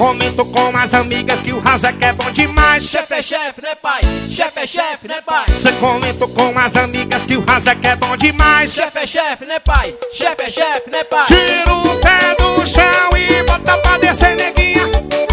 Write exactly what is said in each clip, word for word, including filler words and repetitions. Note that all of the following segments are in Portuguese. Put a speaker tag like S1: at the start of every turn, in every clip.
S1: comento com as amigas que o Razek é bom demais.
S2: Chefe é chefe, né pai? Chefe é chefe, né pai?
S1: Cê comento com as amigas que o Razek é bom demais.
S2: Chefe é chefe, né pai? Chefe é chefe, né pai?
S1: Tira o pé do chão e bota pra descer, neguinha.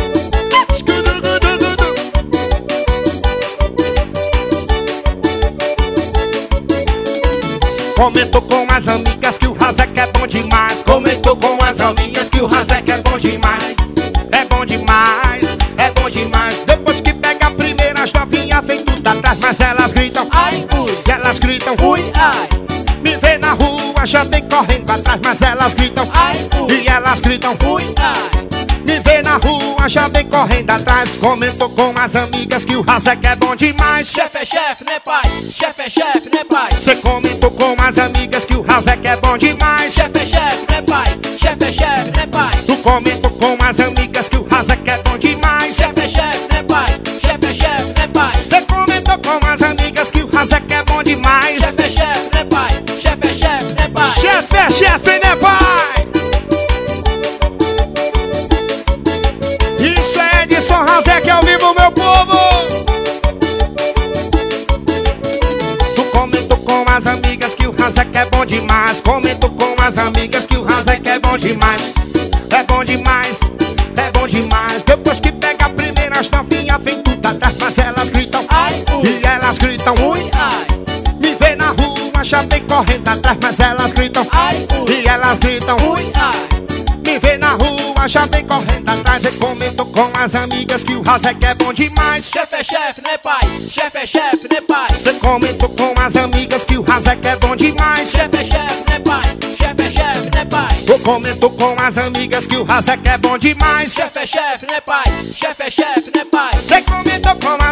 S1: Comento com as amigas que o Razek é bom demais. Comento com as amigas que o Razek é bom demais. É bom demais, é bom demais. Depois que pega a primeira, as novinhas vem tudo atrás. Mas elas gritam,
S2: ai, ui,
S1: elas gritam,
S2: ui, ai.
S1: Me vê na rua, já vem correndo atrás. Mas elas gritam,
S2: ai, ui,
S1: e elas gritam,
S2: ui, ai.
S1: Me vê na rua, já vem correndo atrás. Comento com as amigas que o Razek é bom demais.
S2: Chefe é chefe, né pai? Chefe é chefe, né pai?
S1: Cê comentou com as amigas que o Razek é bom demais.
S2: Chefe é chefe, né pai? Chefe é chefe, né pai?
S1: Tu comentou com as amigas que o Razek é bom demais.
S2: Chefe é chefe, né pai? Chefe é chefe, né pai?
S1: Cê comentou com as amigas que o Razek é bom demais.
S2: Chefe é chefe, né pai? Chefe é chefe, né pai?
S1: Chefe é chefe, né pai? Isso é Edson Razek ao vivo, meu povo. Tu comentou com as amigas que o Razek é bom demais. Comentou com as amigas que o Razek é bom demais. É bom demais, é bom demais. Depois que pega a primeira, as novinhas vem tudo atrás. Mas elas gritam,
S2: ai, ui,
S1: e elas gritam,
S2: ui, ai.
S1: Me vê na rua, já vem correndo atrás. Mas elas gritam,
S2: ai, ui,
S1: e elas gritam,
S2: ui, ai.
S1: Me vê na rua, já vem correndo atrás. E comento com as amigas que o Razek é bom demais.
S2: Chefe é chefe, né pai? Chefe é chefe, né pai?
S1: Cê comentou com as amigas que o Razek é bom demais.
S2: Chefe é chefe, né pai? Chefe é chefe, né pai?
S1: Tu comentou com as amigas que o Razek é bom demais.
S2: Chefe é chefe, né pai? Chefe é chefe, né pai?
S1: Cê comentou com